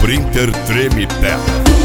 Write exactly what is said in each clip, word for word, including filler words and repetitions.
Printer Treme Tela.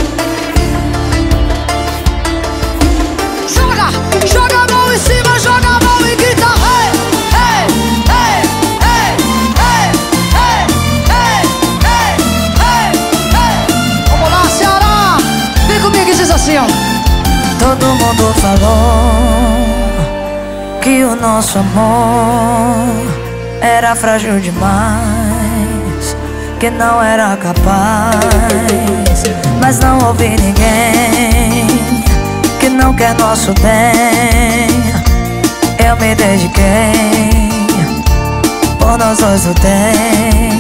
Joga, joga a mão em cima, joga a mão e grita hey, hey, hey, hey, hey, hey, hey, hey, hey. Vamos lá, Ceará, vem comigo e diz assim, ó. Todo mundo falou que o nosso amor era frágil demais, que não era capaz. Mas não ouvi ninguém que não quer nosso bem. Eu me dediquei, por nós dois lutei.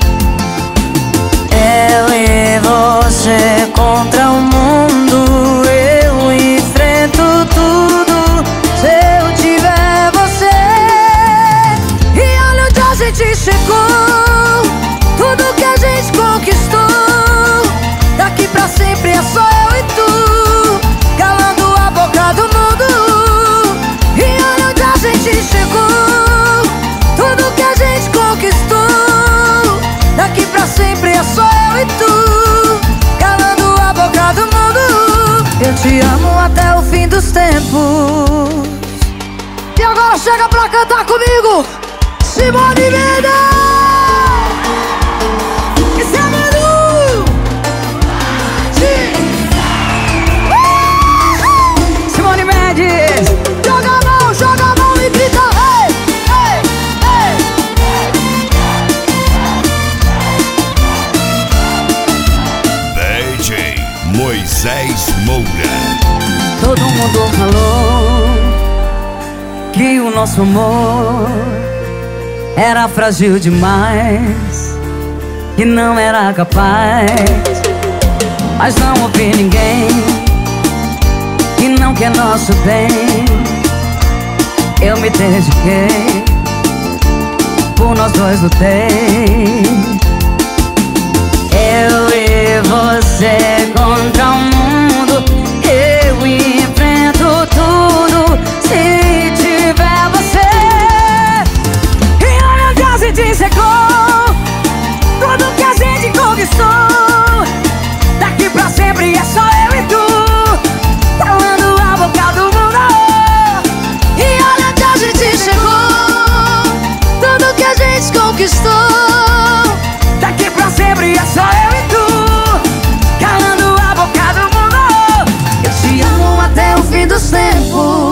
Eu e você contra o mundo, eu enfrento tudo se eu tiver você. E olha onde a gente chegou, tudo que a gente conquistou. Daqui pra sempre é só eu e tu, calando a boca do mundo. E olha onde a gente chegou, tudo que a gente conquistou. Daqui pra sempre é só eu e tu, calando a boca do mundo. Eu te amo até o fim dos tempos. E agora chega pra cantar comigo, Simone Mendes. Simone Mendes, joga a mão, joga a mão e grita hey, hey, hey. D J Moisés Moura. Todo mundo falou que o nosso amor era frágil demais, que não era capaz. Mas não ouvi ninguém que não quer nosso bem. Eu me dediquei, por nós dois lutei. Eu e você contra o mundo, eu enfrento tudo se tiver você. E olha onde a gente chegou, tudo que a gente conquistou. Daqui pra sempre é só eu e tu, calando a boca do mundo. E olha onde a gente chegou, tudo que a gente conquistou. Daqui pra sempre é só eu e tu, calando a boca do mundo. Eu te amo até o fim dos tempos.